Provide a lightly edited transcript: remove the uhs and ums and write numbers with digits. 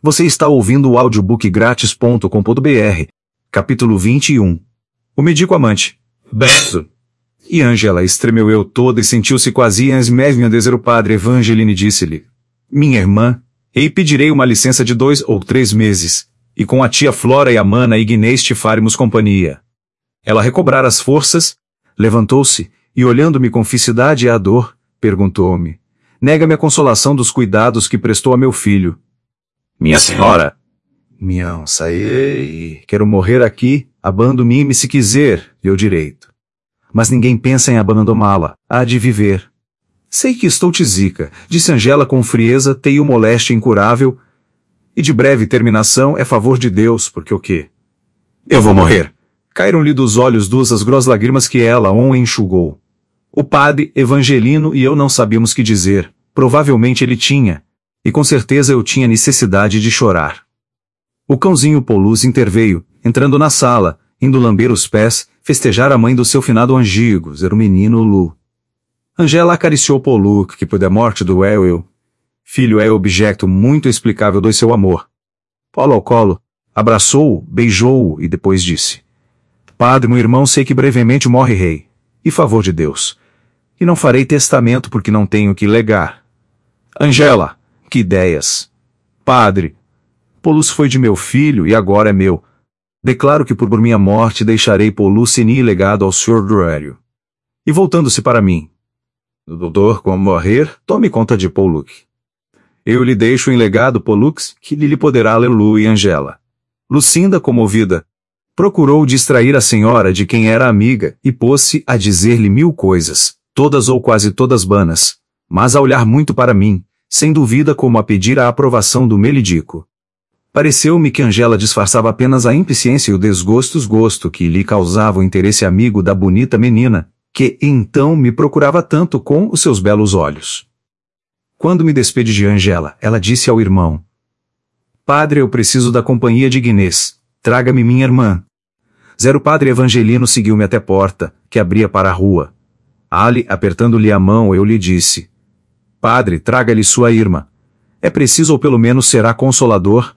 Você está ouvindo o audiobookgratis.com.br, capítulo 21. O Médico Amante. Beto. E Angela estremeu toda e sentiu-se quase mesmo a dizer o padre Evangeline disse-lhe: Minha irmã, ei pedirei uma licença de 2 ou 3 meses, e com a tia Flora e a mana Ignês te faremos companhia. Ela recobrara as forças, levantou-se, e olhando-me com ficidade e a dor, perguntou-me: Nega-me a consolação dos cuidados que prestou a meu filho. Minha senhora! Mião, saí, quero morrer aqui, abando-me se quiser, eu direito. Mas ninguém pensa em abandoná-la, há de viver. Sei que estou tizica, disse Angela com frieza, tenho moléstia incurável, e de breve terminação é favor de Deus, porque o quê? Eu vou morrer. Caíram-lhe dos olhos duas as grossas lágrimas que ela enxugou. O padre Evangelino e eu não sabíamos que dizer, provavelmente ele tinha, e com certeza eu tinha necessidade de chorar. O cãozinho Polus interveio, entrando na sala, indo lamber os pés, festejar a mãe do seu finado angigo, era o menino Lu. Angela acariciou Poluk, que por da morte do Ewell, filho é objeto muito explicável do seu amor. Polo ao colo, abraçou-o, beijou-o e depois disse: Padre, meu irmão, sei que brevemente morre rei, e favor de Deus. E não farei testamento porque não tenho que legar. Angela, que ideias! Padre, Polus foi de meu filho e agora é meu. Declaro que por minha morte deixarei Polus legado ao Sr. Duério. E voltando-se para mim: Doutor, como morrer, tome conta de Poluk. Eu lhe deixo em legado Polux, que lhe poderá ler Lu e Angela. Lucinda, comovida, procurou distrair a senhora de quem era amiga e pôs-se a dizer-lhe 1000 coisas, todas ou quase todas vanas, mas a olhar muito para mim, sem dúvida como a pedir a aprovação do melidico. Pareceu-me que Angela disfarçava apenas a impaciência e o gosto que lhe causava o interesse amigo da bonita menina, que então me procurava tanto com os seus belos olhos. Quando me despedi de Angela, ela disse ao irmão: Padre, eu preciso da companhia de Ignês, traga-me minha irmã. O padre Evangelino seguiu-me até a porta, que abria para a rua. Ali, apertando-lhe a mão, eu lhe disse: Padre, traga-lhe sua irmã. É preciso ou pelo menos será consolador,